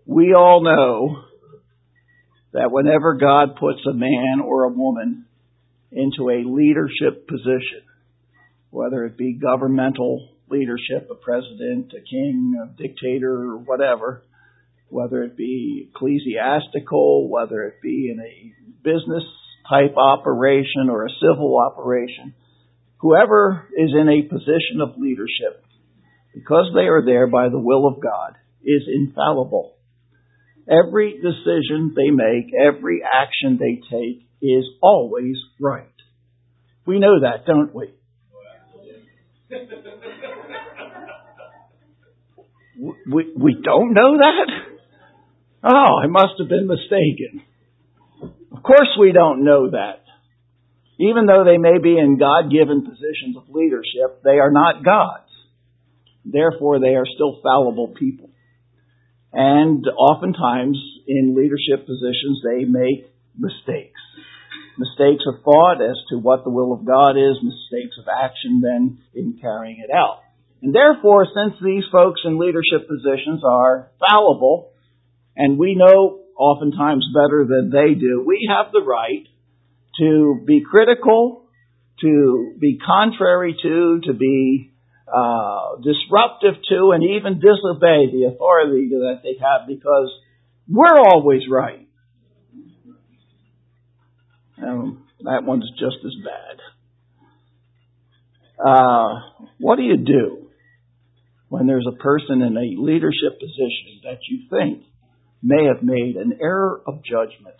We all know that whenever God puts a man or a woman into a leadership position, whether it be governmental leadership, a president, a king, a dictator, or whatever, whether it be ecclesiastical, whether it be in a business type operation or a civil operation, whoever is in a position of leadership, because they are there by the will of God, is infallible. Every decision they make, every action they take is always right. We know that, don't we? We don't know that? Oh, I must have been mistaken. Of course we don't know that. Even though they may be in God-given positions of leadership, they are not gods. Therefore, they are still fallible people. And oftentimes, in leadership positions, they make mistakes. Mistakes of thought as to what the will of God is, mistakes of action then in carrying it out. And therefore, since these folks in leadership positions are fallible, and we know oftentimes better than they do, we have the right to be critical, to be contrary to be disruptive to, and even disobey the authority that they have, because we're always right. That one's just as bad. What do you do when there's a person in a leadership position that you think may have made an error of judgment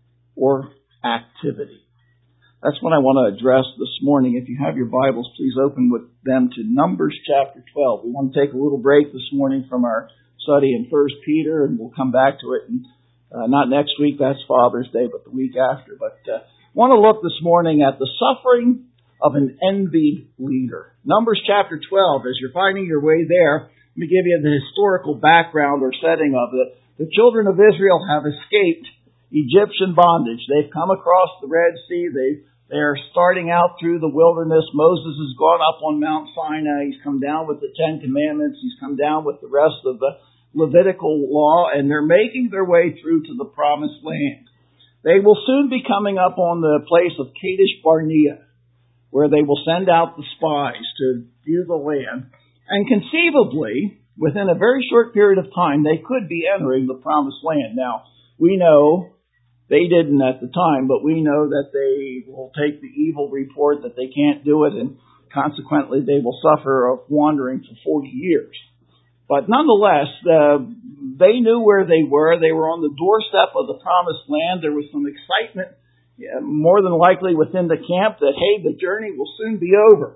or activity? That's what I want to address this morning. If you have your Bibles, please open with them to Numbers chapter 12. We want to take a little break this morning from our study in 1 Peter, and we'll come back to it. And, not next week, that's Father's Day, but the week after. But want to look this morning at the suffering of an envied leader. Numbers chapter 12, as you're finding your way there, let me give you the historical background or setting of it. The children of Israel have escaped Egyptian bondage. They've come across the Red Sea. They're starting out through the wilderness. Moses has gone up on Mount Sinai. He's come down with the Ten Commandments. He's come down with the rest of the Levitical law, and they're making their way through to the Promised Land. They will soon be coming up on the place of Kadesh Barnea, where they will send out the spies to view the land. And conceivably, within a very short period of time, they could be entering the Promised Land. Now, we know they didn't at the time, but we know that they will take the evil report that they can't do it, and consequently they will suffer of wandering for 40 years. But nonetheless, they knew where they were. They were on the doorstep of the Promised Land. There was some excitement, more than likely within the camp, that, hey, the journey will soon be over.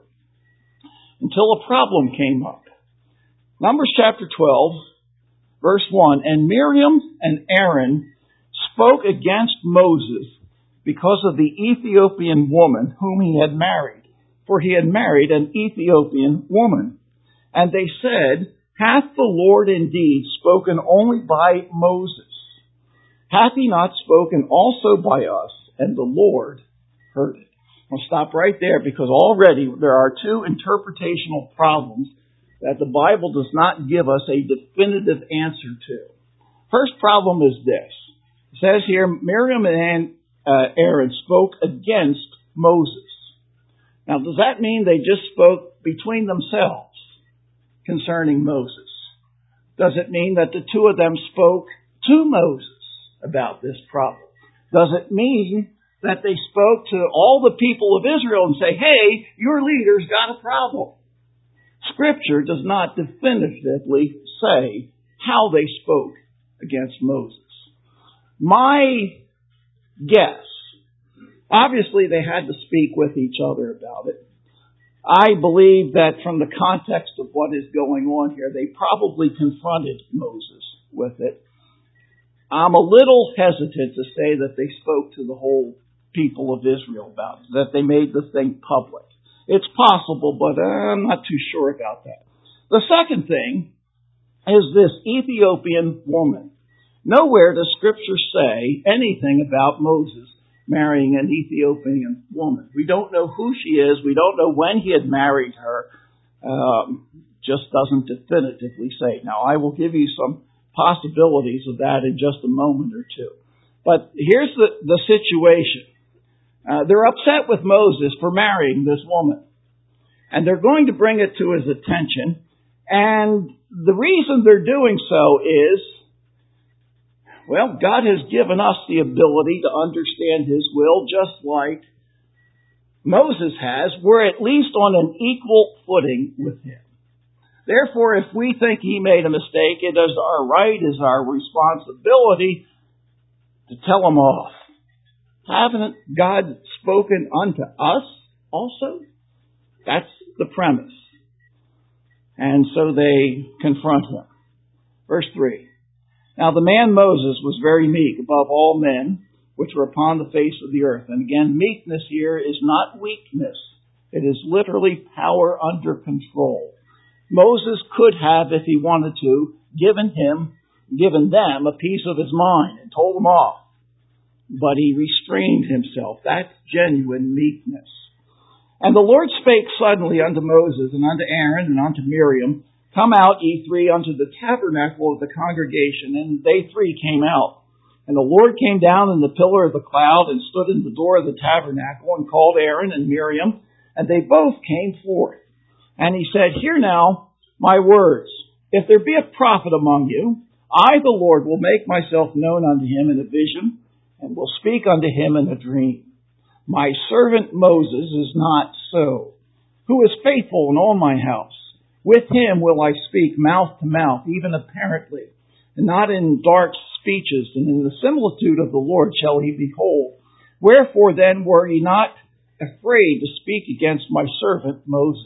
Until a problem came up. Numbers chapter 12, verse 1, and Miriam and Aaron spoke against Moses because of the Ethiopian woman whom he had married. For he had married an Ethiopian woman. And they said, hath the Lord indeed spoken only by Moses? Hath he not spoken also by us? And the Lord heard it. I'll stop right there, because already there are two interpretational problems that the Bible does not give us a definitive answer to. First problem is this. It says here, Miriam and Aaron spoke against Moses. Now, does that mean they just spoke between themselves concerning Moses? Does it mean that the two of them spoke to Moses about this problem? Does it mean that they spoke to all the people of Israel and say, hey, your leader's got a problem? Scripture does not definitively say how they spoke against Moses. My guess, obviously they had to speak with each other about it. I believe that from the context of what is going on here, they probably confronted Moses with it. I'm a little hesitant to say that they spoke to the whole people of Israel about it, that they made the thing public. It's possible, but I'm not too sure about that. The second thing is this Ethiopian woman. Nowhere does Scripture say anything about Moses marrying an Ethiopian woman. We don't know who she is. We don't know when he had married her. Just doesn't definitively say. Now, I will give you some possibilities of that in just a moment or two. But here's the situation. They're upset with Moses for marrying this woman. And they're going to bring it to his attention. And the reason they're doing so is, well, God has given us the ability to understand His will just like Moses has. We're at least on an equal footing with Him. Therefore, if we think He made a mistake, it is our right, it is our responsibility to tell Him off. Haven't God spoken unto us also? That's the premise. And so they confront him. Verse 3. Now the man Moses was very meek above all men which were upon the face of the earth. And again, meekness here is not weakness. It is literally power under control. Moses could have, if he wanted to, given them a piece of his mind and told them off. But he restrained himself. That's genuine meekness. And the Lord spake suddenly unto Moses and unto Aaron and unto Miriam, Come out, ye three, unto the tabernacle of the congregation. And they three came out. And the Lord came down in the pillar of the cloud and stood in the door of the tabernacle and called Aaron and Miriam, and they both came forth. And he said, Hear now my words. If there be a prophet among you, I, the Lord, will make myself known unto him in a vision, and will speak unto him in a dream. My servant Moses is not so, who is faithful in all my house. With him will I speak mouth to mouth, even apparently, and not in dark speeches, and in the similitude of the Lord shall he behold. Wherefore then were ye not afraid to speak against my servant Moses?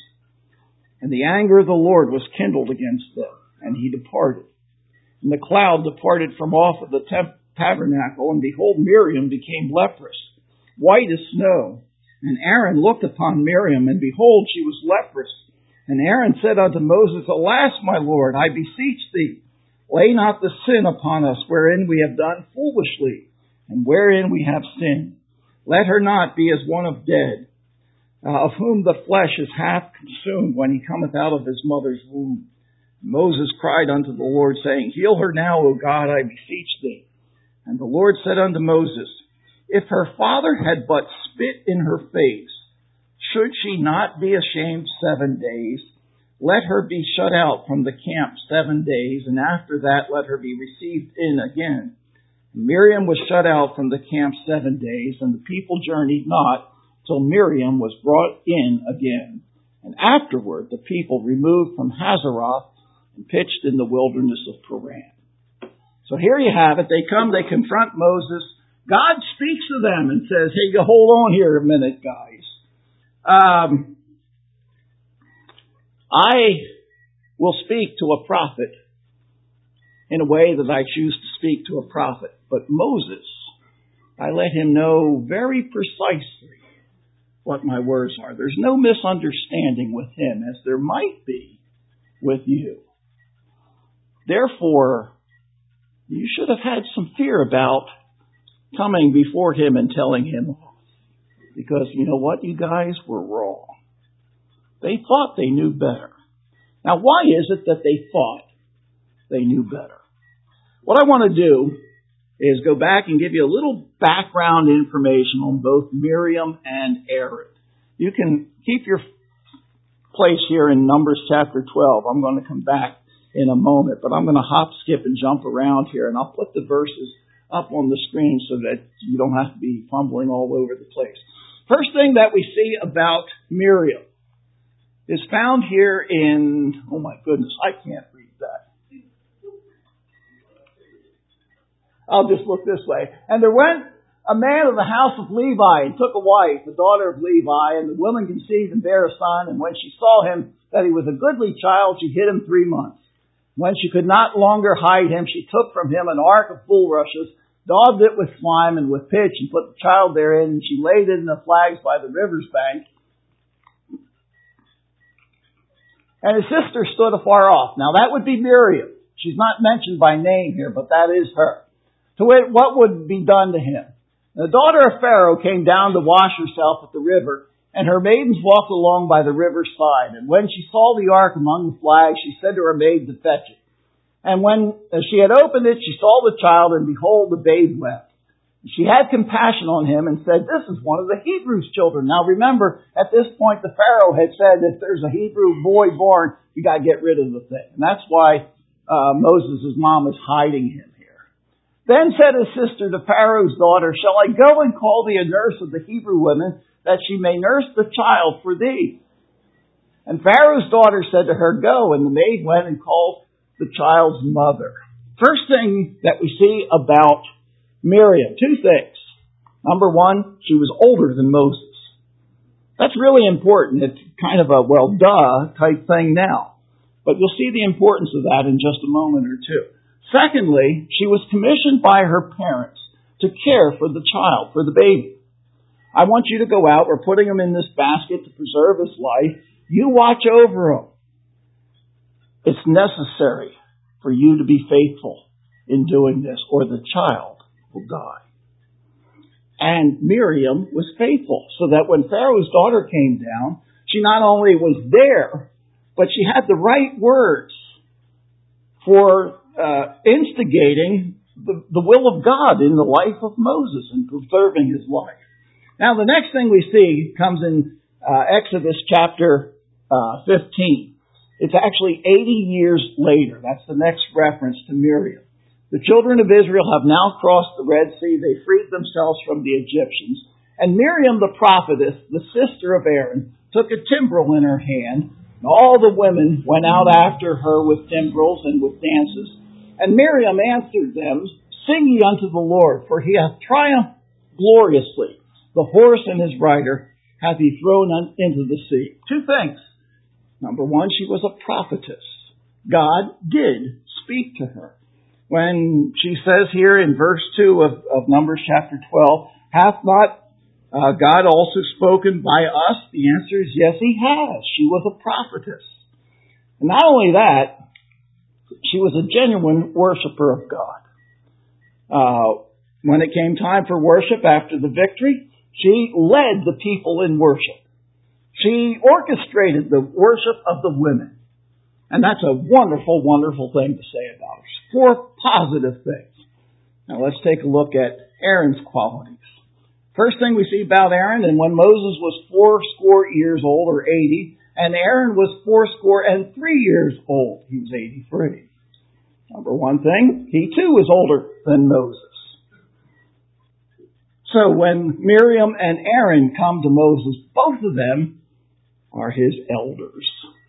And the anger of the Lord was kindled against them, and he departed. And the cloud departed from off of the tabernacle, and behold, Miriam became leprous, white as snow. And Aaron looked upon Miriam, and behold, she was leprous. And Aaron said unto Moses, Alas, my Lord, I beseech thee, lay not the sin upon us wherein we have done foolishly, and wherein we have sinned. Let her not be as one of dead, of whom the flesh is half consumed when he cometh out of his mother's womb. Moses cried unto the Lord, saying, Heal her now, O God, I beseech thee. And the Lord said unto Moses, If her father had but spit in her face, should she not be ashamed 7 days? Let her be shut out from the camp 7 days, and after that let her be received in again. And Miriam was shut out from the camp 7 days, and the people journeyed not till Miriam was brought in again. And afterward the people removed from Hazeroth and pitched in the wilderness of Paran. So here you have it. They come, they confront Moses. God speaks to them and says, Hey, hold on here a minute, guys. I will speak to a prophet in a way that I choose to speak to a prophet. But Moses, I let him know very precisely what my words are. There's no misunderstanding with him, as there might be with you. Therefore, you should have had some fear about coming before him and telling him off. Because you know what? You guys were wrong. They thought they knew better. Now, why is it that they thought they knew better? What I want to do is go back and give you a little background information on both Miriam and Aaron. You can keep your place here in Numbers chapter 12. I'm going to come back in a moment, but I'm going to hop, skip, and jump around here, and I'll put the verses up on the screen so that you don't have to be fumbling all over the place. First thing that we see about Miriam is found here in, oh my goodness, I can't read that. I'll just look this way. And there went a man of the house of Levi and took a wife, the daughter of Levi, and the woman conceived and bare a son. And when she saw him that he was a goodly child, she hid him 3 months. When she could not longer hide him, she took from him an ark of bulrushes, daubed it with slime and with pitch, and put the child therein, and she laid it in the flags by the river's bank. And his sister stood afar off. Now that would be Miriam. She's not mentioned by name here, but that is her. To wit, what would be done to him? The daughter of Pharaoh came down to wash herself at the river, and her maidens walked along by the river's side. And when she saw the ark among the flags, she said to her maid to fetch it. And when she had opened it, she saw the child, and behold, the babe wept. She had compassion on him and said, "This is one of the Hebrews' children." Now remember, at this point, the Pharaoh had said, if there's a Hebrew boy born, you got to get rid of the thing. And that's why Moses' mom is hiding him here. Then said his sister, the Pharaoh's daughter, "Shall I go and call thee a nurse of the Hebrew women, that she may nurse the child for thee?" And Pharaoh's daughter said to her, "Go." And the maid went and called the child's mother. First thing that we see about Miriam, two things. Number one, she was older than Moses. That's really important. It's kind of a, well, duh type thing now. But you'll see the importance of that in just a moment or two. Secondly, she was commissioned by her parents to care for the child, for the baby. "I want you to go out. We're putting him in this basket to preserve his life. You watch over him. It's necessary for you to be faithful in doing this, or the child will die." And Miriam was faithful, so that when Pharaoh's daughter came down, she not only was there, but she had the right words for instigating the will of God in the life of Moses and preserving his life. Now the next thing we see comes in Exodus chapter 15. It's actually 80 years later. That's the next reference to Miriam. The children of Israel have now crossed the Red Sea. They freed themselves from the Egyptians. And Miriam the prophetess, the sister of Aaron, took a timbrel in her hand. And all the women went out after her with timbrels and with dances. And Miriam answered them, "Sing ye unto the Lord, for he hath triumphed gloriously. The horse and his rider hath he thrown into the sea." Two things. Number one, she was a prophetess. God did speak to her. When she says here in verse 2 of Numbers chapter 12, "Hath not God also spoken by us?" The answer is yes, he has. She was a prophetess. And not only that, she was a genuine worshiper of God. When it came time for worship after the victory, she led the people in worship. She orchestrated the worship of the women. And that's a wonderful, wonderful thing to say about her. 4 positive things. Now let's take a look at Aaron's qualities. First thing we see about Aaron, and when Moses was 80 years old, or 80, and Aaron was 83 years old, he was 83. Number one thing, he too was older than Moses. So when Miriam and Aaron come to Moses, both of them are his elders.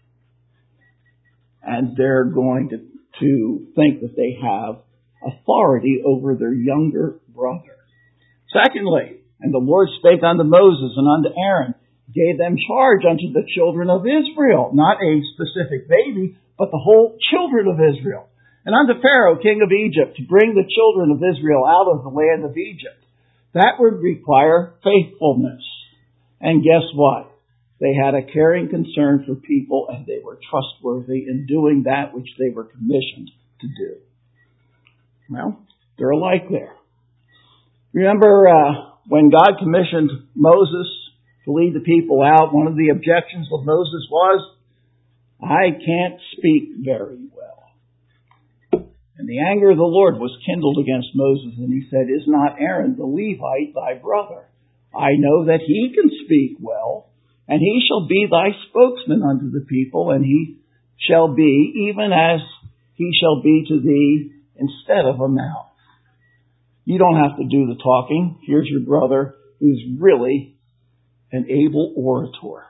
And they're going to think that they have authority over their younger brother. Secondly, and the Lord spake unto Moses and unto Aaron, gave them charge unto the children of Israel, not a specific baby, but the whole children of Israel. And unto Pharaoh, king of Egypt, to bring the children of Israel out of the land of Egypt. That would require faithfulness. And guess what? They had a caring concern for people, and they were trustworthy in doing that which they were commissioned to do. Well, they're alike there. Remember when God commissioned Moses to lead the people out, one of the objections of Moses was, "I can't speak very well." And the anger of the Lord was kindled against Moses, and he said, "Is not Aaron the Levite thy brother? I know that he can speak well. And he shall be thy spokesman unto the people, and he shall be even as he shall be to thee instead of a mouth." You don't have to do the talking. Here's your brother who's really an able orator.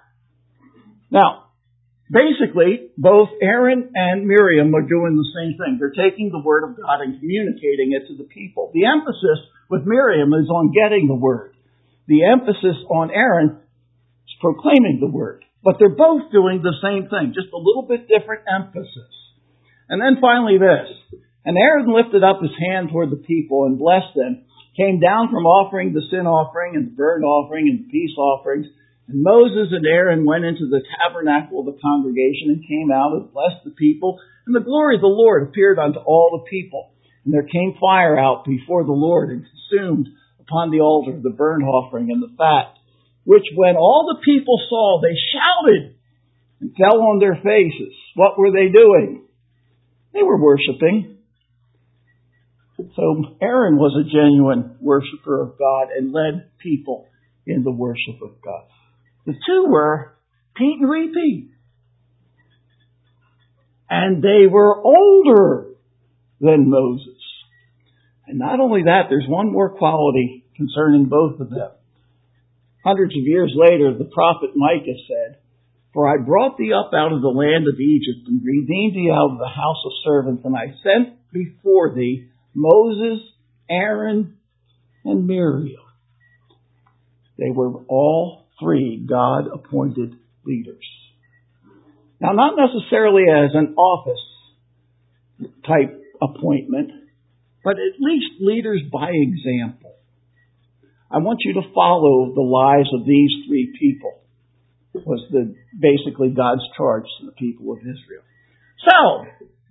Now, basically, both Aaron and Miriam are doing the same thing. They're taking the word of God and communicating it to the people. The emphasis with Miriam is on getting the word. The emphasis on Aaron is proclaiming the word. But they're both doing the same thing, just a little bit different emphasis. And then finally this. "And Aaron lifted up his hand toward the people and blessed them, came down from offering the sin offering and the burnt offering and the peace offerings. And Moses and Aaron went into the tabernacle of the congregation and came out and blessed the people. And the glory of the Lord appeared unto all the people. And there came fire out before the Lord and consumed upon the altar the burnt offering and the fat, which when all the people saw, they shouted and fell on their faces." What were they doing? They were worshiping. So Aaron was a genuine worshiper of God and led people in the worship of God. The two were Pete and repeat. And they were older than Moses. And not only that, there's one more quality concerning both of them. Hundreds of years later, the prophet Micah said, "For I brought thee up out of the land of Egypt and redeemed thee out of the house of servants, and I sent before thee Moses, Aaron, and Miriam." They were all three God-appointed leaders. Now, not necessarily as an office type appointment, but at least leaders by example. I want you to follow the lives of these three people. Was basically God's charge to the people of Israel. So,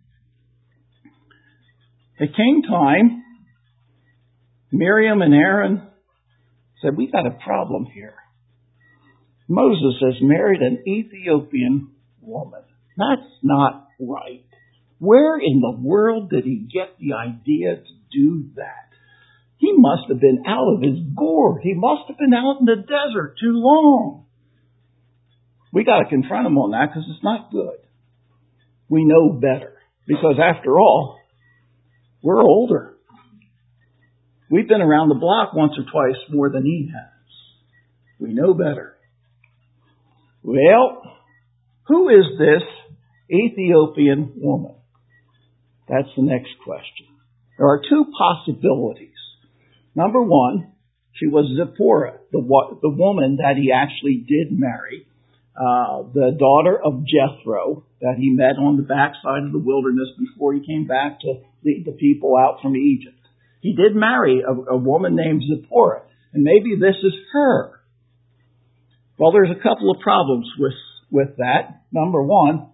it came time, Miriam and Aaron said, "We've got a problem here. Moses has married an Ethiopian woman. That's not right. Where in the world did he get the idea to do that? He must have been out of his gourd. He must have been out in the desert too long. We got to confront him on that because it's not good. We know better. Because after all, we're older. We've been around the block once or twice more than he has. We know better." Well, who is this Ethiopian woman? That's the next question. There are two possibilities. Number one, she was Zipporah, the woman that he actually did marry, the daughter of Jethro that he met on the backside of the wilderness before he came back to lead the people out from Egypt. He did marry a woman named Zipporah, and maybe this is her. Well, there's a couple of problems with that. Number one,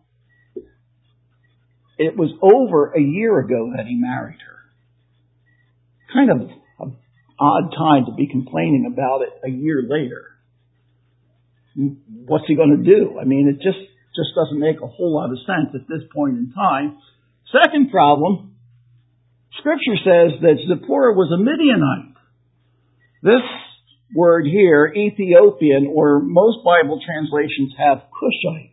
it was over a year ago that he married her. Kind of an odd time to be complaining about it a year later. What's he going to do? I mean, it just doesn't make a whole lot of sense at this point in time. Second problem, Scripture says that Zipporah was a Midianite. This word here, Ethiopian, or most Bible translations have Cushite.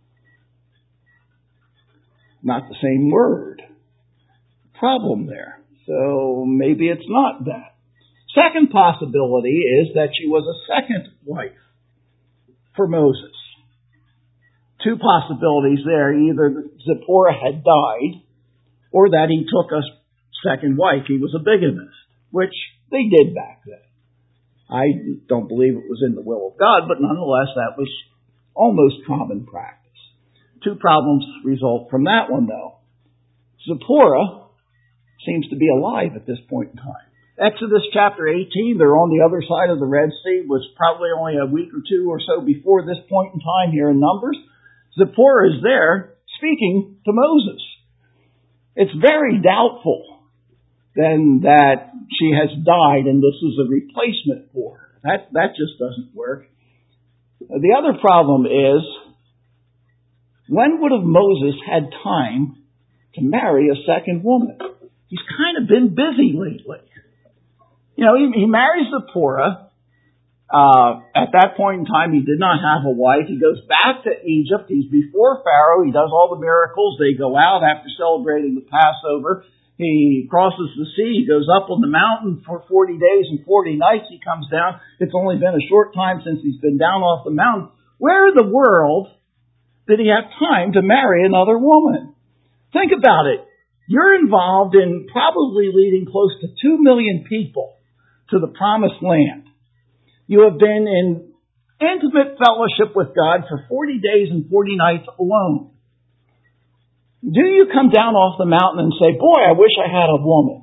Not the same word. Problem there. So maybe it's not that. Second possibility is that she was a second wife for Moses. Two possibilities there. Either Zipporah had died or that he took a second wife. He was a bigamist, which they did back then. I don't believe it was in the will of God, but nonetheless, that was almost common practice. Two problems result from that one, though. Zipporah seems to be alive at this point in time. Exodus chapter 18, they're on the other side of the Red Sea, was probably only a week or two or so before this point in time here in Numbers. Zipporah is there speaking to Moses. It's very doubtful then that she has died and this is a replacement for her. That just doesn't work. The other problem is, when would have Moses had time to marry a second woman? He's kind of been busy lately. You know, he marries Zipporah. At that point in time, he did not have a wife. He goes back to Egypt. He's before Pharaoh. He does all the miracles. They go out after celebrating the Passover. He crosses the sea. He goes up on the mountain for 40 days and 40 nights. He comes down. It's only been a short time since he's been down off the mountain. Where in the world did he have time to marry another woman? Think about it. You're involved in probably leading close to 2 million people to the promised land. You have been in intimate fellowship with God for 40 days and 40 nights alone. Do you come down off the mountain and say, "Boy, I wish I had a woman"?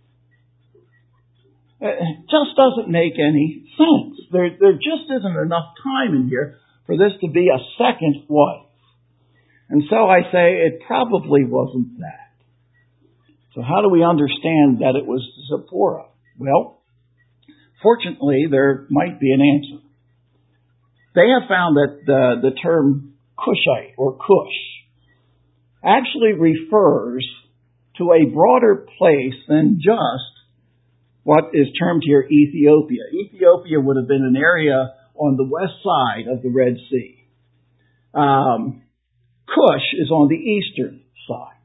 It just doesn't make any sense. There just isn't enough time in here for this to be a second wife. And so I say it probably wasn't that. So how do we understand that it was Zipporah? Well, fortunately, there might be an answer. They have found that the term Cushite or Cush actually refers to a broader place than just what is termed here Ethiopia. Ethiopia would have been an area on the west side of the Red Sea. Cush is on the eastern side.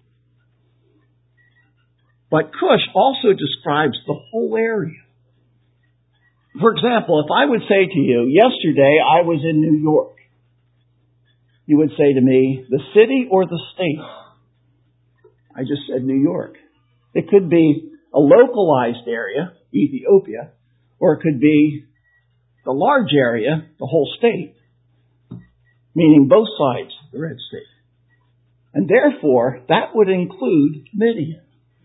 But Cush also describes the whole area. For example, if I would say to you, yesterday I was in New York, you would say to me, the city or the state? I just said New York. It could be a localized area, Ethiopia, or it could be the large area, the whole state, meaning both sides of the Red Sea. And therefore, that would include Midian.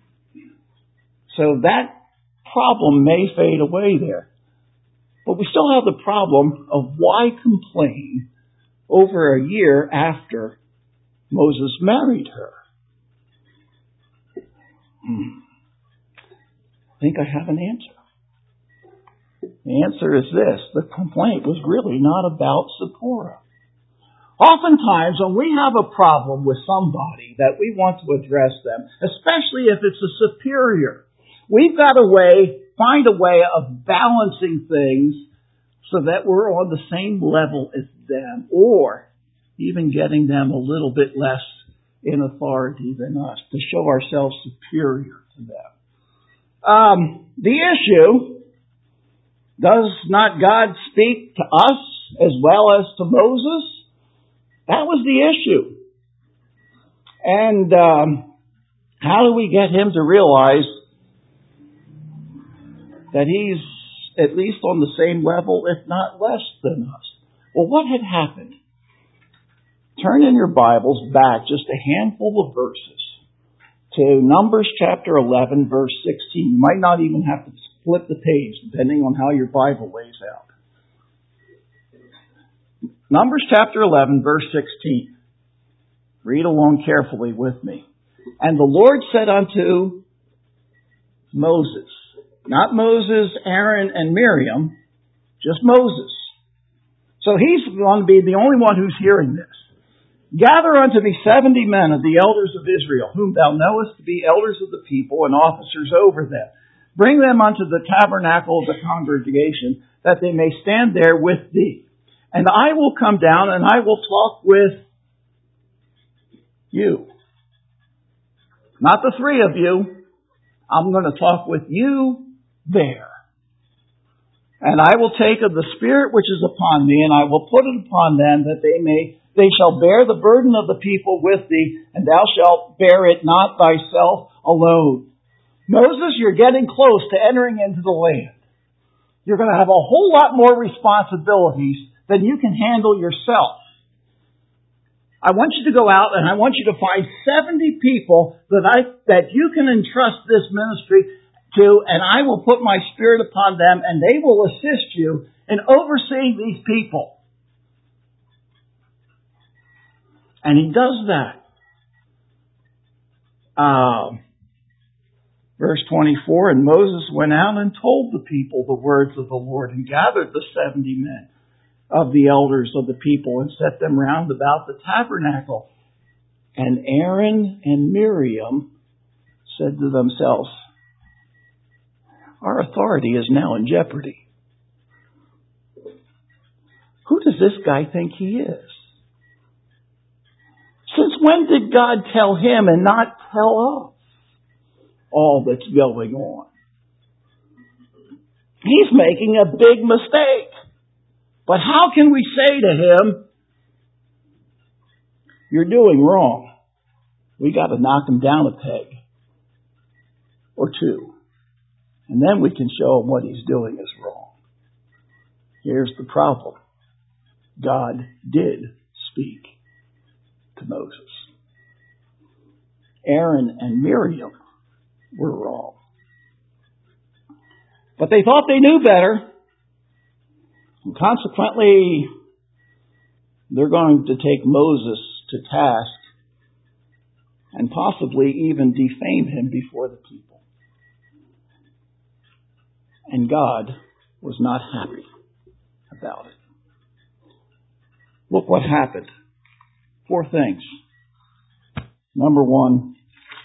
So that problem may fade away there. But we still have the problem of why complain over a year after Moses married her. I think I have an answer. The answer is this. The complaint was really not about Zipporah. Oftentimes, when we have a problem with somebody that we want to address them, especially if it's a superior, we've got to find a way of balancing things so that we're on the same level as them, or even getting them a little bit less in authority than us, to show ourselves superior to them. The issue, does not God speak to us as well as to Moses? That was the issue. And how do we get him to realize that he's at least on the same level, if not less than us? Well, what had happened? Turn in your Bibles back just a handful of verses to Numbers chapter 11, verse 16. You might not even have to flip the page, depending on how your Bible lays out. Numbers chapter 11, verse 16. Read along carefully with me. And the Lord said unto Moses, not Moses, Aaron, and Miriam, just Moses. So he's going to be the only one who's hearing this. Gather unto thee 70 men of the elders of Israel, whom thou knowest to be elders of the people and officers over them. Bring them unto the tabernacle of the congregation, that they may stand there with thee. And I will come down and I will talk with you. Not the three of you. I'm going to talk with you there. And I will take of the Spirit which is upon me, and I will put it upon them, that they shall bear the burden of the people with thee, and thou shalt bear it not thyself alone. Moses, you're getting close to entering into the land. You're going to have a whole lot more responsibilities than you can handle yourself. I want you to go out and I want you to find 70 people that you can entrust this ministry to, and I will put my Spirit upon them, and they will assist you in overseeing these people. And he does that. Verse 24, and Moses went out and told the people the words of the Lord, and gathered the 70 men of the elders of the people, and set them round about the tabernacle. And Aaron and Miriam said to themselves, our authority is now in jeopardy. Who does this guy think he is? Since when did God tell him and not tell us all that's going on? He's making a big mistake. But how can we say to him, you're doing wrong? We got to knock him down a peg or two. And then we can show him what he's doing is wrong. Here's the problem. God did speak to Moses. Aaron and Miriam were wrong. But they thought they knew better. And consequently, they're going to take Moses to task and possibly even defame him before the people. And God was not happy about it. Look what happened. 4 things. Number 1,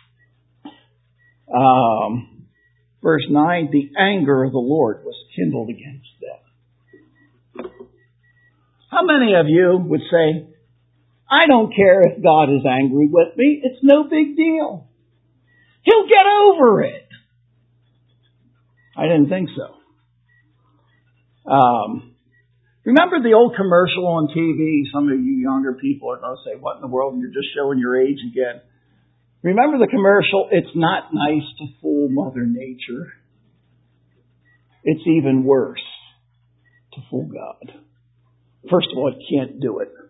verse 9, the anger of the Lord was kindled against them. How many of you would say, I don't care if God is angry with me. It's no big deal. He'll get over it. I didn't think so. Remember the old commercial on TV? Some of you younger people are going to say, what in the world? And you're just showing your age again. Remember the commercial? It's not nice to fool Mother Nature. It's even worse to fool God. First of all, it can't do it.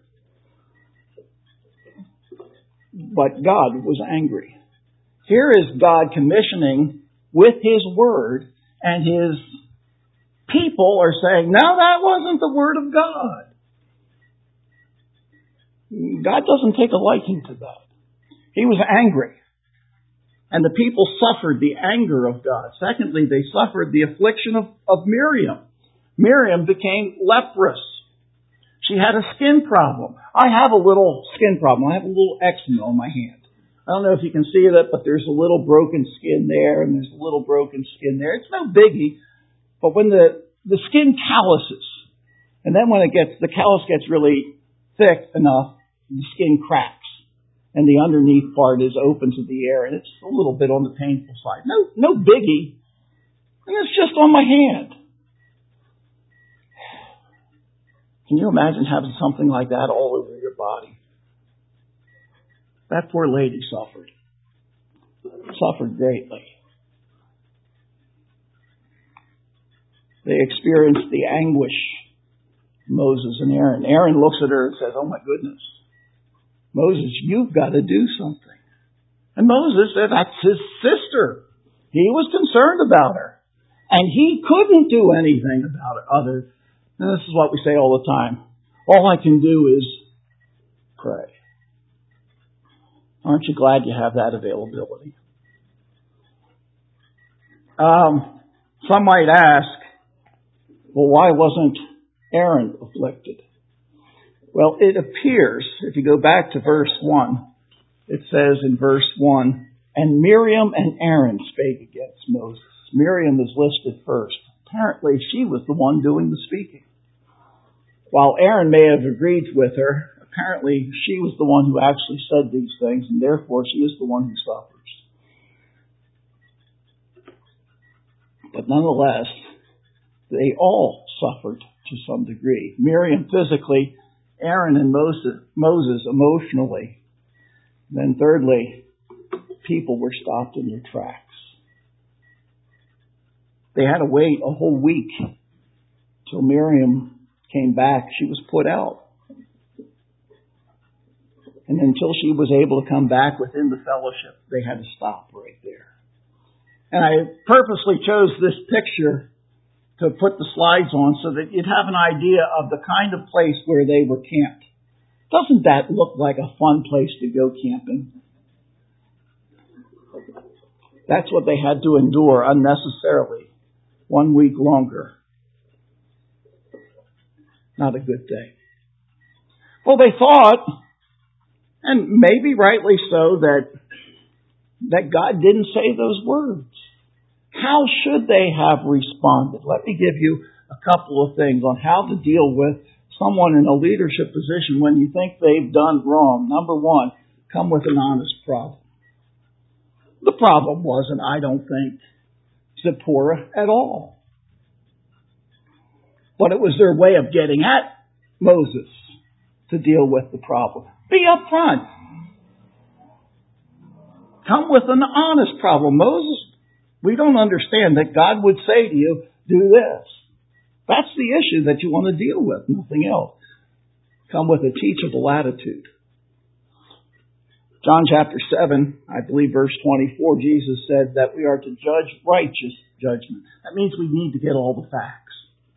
But God was angry. Here is God commissioning with His Word, and His people are saying, no, that wasn't the Word of God. God doesn't take a liking to that. He was angry. And the people suffered the anger of God. Secondly, they suffered the affliction of Miriam. Miriam became leprous. She had a skin problem. I have a little skin problem. I have a little eczema on my hand. I don't know if you can see that, but there's a little broken skin there, and there's a little broken skin there. It's no biggie. But when the skin calluses, and then when the callus gets really thick enough, the skin cracks. And the underneath part is open to the air, and it's a little bit on the painful side. No biggie. And it's just on my hand. Can you imagine having something like that all over your body? That poor lady suffered. Suffered greatly. They experienced the anguish, Moses and Aaron. Aaron looks at her and says, oh my goodness. Moses, you've got to do something. And Moses said, that's his sister. He was concerned about her. And he couldn't do anything about it other than, this is what we say all the time, all I can do is pray. Aren't you glad you have that availability? Some might ask, well, why wasn't Aaron afflicted? Well, it appears, if you go back to verse 1, it says in verse 1, and Miriam and Aaron spake against Moses. Miriam is listed first. Apparently, she was the one doing the speaking. While Aaron may have agreed with her, apparently she was the one who actually said these things, and therefore she is the one who suffers. But nonetheless, they all suffered to some degree. Miriam physically, Aaron and Moses emotionally. Then thirdly, people were stopped in their tracks. They had to wait a whole week till Miriam came back. She was put out. And until she was able to come back within the fellowship, they had to stop right there. And I purposely chose this picture to put the slides on so that you'd have an idea of the kind of place where they were camped. Doesn't that look like a fun place to go camping? That's what they had to endure unnecessarily 1 week longer. Not a good thing. Well, they thought, and maybe rightly so, that God didn't say those words. How should they have responded? Let me give you a couple of things on how to deal with someone in a leadership position when you think they've done wrong. Number 1, come with an honest problem. The problem wasn't, I don't think, Zipporah at all. But it was their way of getting at Moses to deal with the problem. Be upfront. Come with an honest problem. Moses, we don't understand that God would say to you, do this. That's the issue that you want to deal with, nothing else. Come with a teachable attitude. John chapter 7, I believe verse 24, Jesus said that we are to judge righteous judgment. That means we need to get all the facts.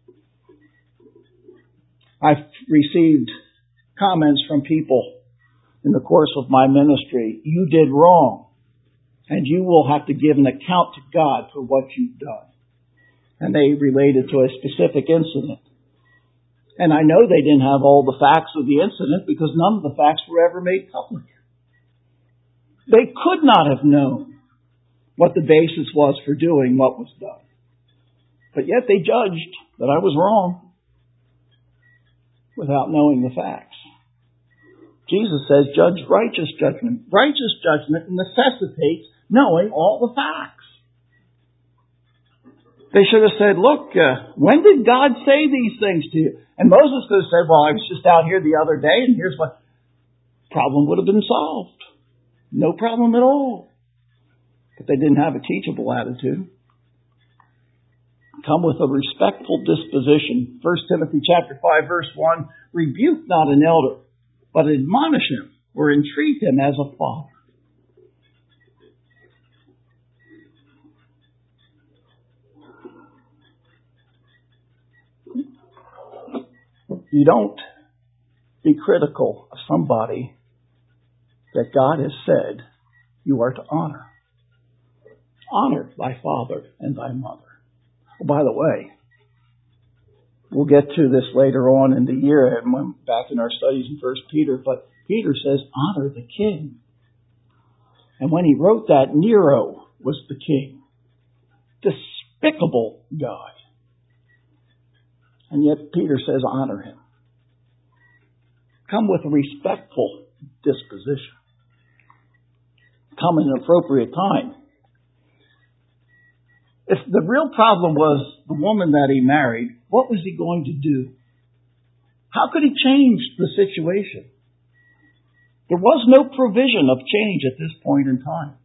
I've received comments from people in the course of my ministry. You did wrong, and you will have to give an account to God for what you've done. And they related to a specific incident. And I know they didn't have all the facts of the incident because none of the facts were ever made public. They could not have known what the basis was for doing what was done. But yet they judged that I was wrong without knowing the facts. Jesus says, judge righteous judgment. Righteous judgment necessitates knowing all the facts. They should have said, look, when did God say these things to you? And Moses could have said, well, I was just out here the other day and here's what. Problem would have been solved. No problem at all. But they didn't have a teachable attitude. Come with a respectful disposition. 1 Timothy chapter 5 verse 1, rebuke not an elder, but admonish him or entreat him as a father. You don't be critical of somebody that God has said you are to honor. Honor thy father and thy mother. Oh, by the way, we'll get to this later on in the year and back in our studies in 1 Peter, but Peter says honor the king. And when he wrote that, Nero was the king. Despicable guy. And yet Peter says honor him. Come with a respectful disposition. Come in an appropriate time. If the real problem was the woman that he married, what was he going to do? How could he change the situation? There was no provision of change at this point in time.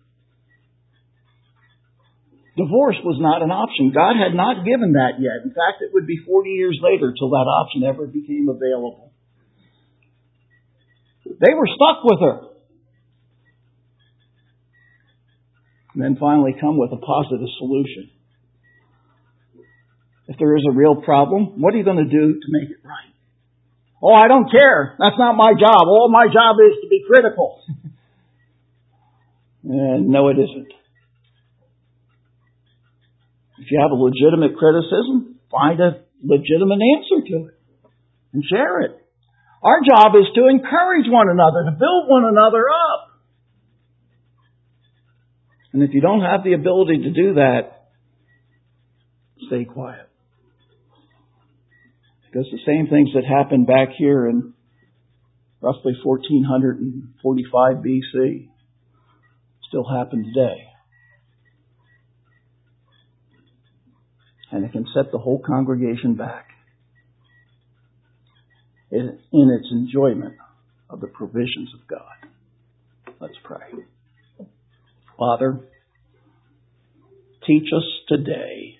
Divorce was not an option. God had not given that yet. In fact, it would be 40 years later till that option ever became available. They were stuck with her. And then finally come with a positive solution. If there is a real problem, what are you going to do to make it right? Oh, I don't care. That's not my job. All my job is to be critical. And no, it isn't. If you have a legitimate criticism, find a legitimate answer to it and share it. Our job is to encourage one another, to build one another up. And if you don't have the ability to do that, stay quiet. Because the same things that happened back here in roughly 1445 BC still happen today. And it can set the whole congregation back in its enjoyment of the provisions of God. Let's pray. Father, teach us today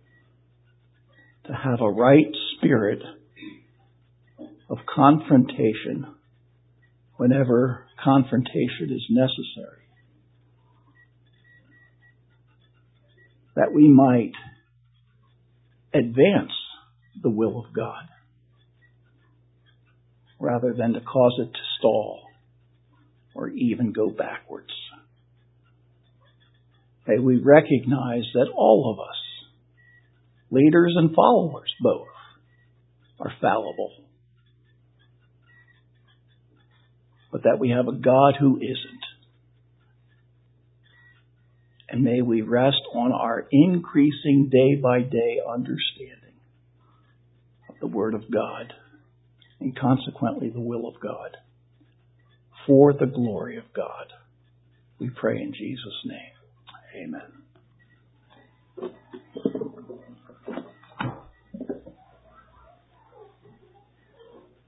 to have a right spirit of confrontation whenever confrontation is necessary. That we might advance the will of God rather than to cause it to stall or even go backwards. May we recognize that all of us, leaders and followers both, are fallible. But that we have a God who isn't. And may we rest on our increasing day by day understanding of the Word of God and consequently the will of God for the glory of God. We pray in Jesus' name. Amen.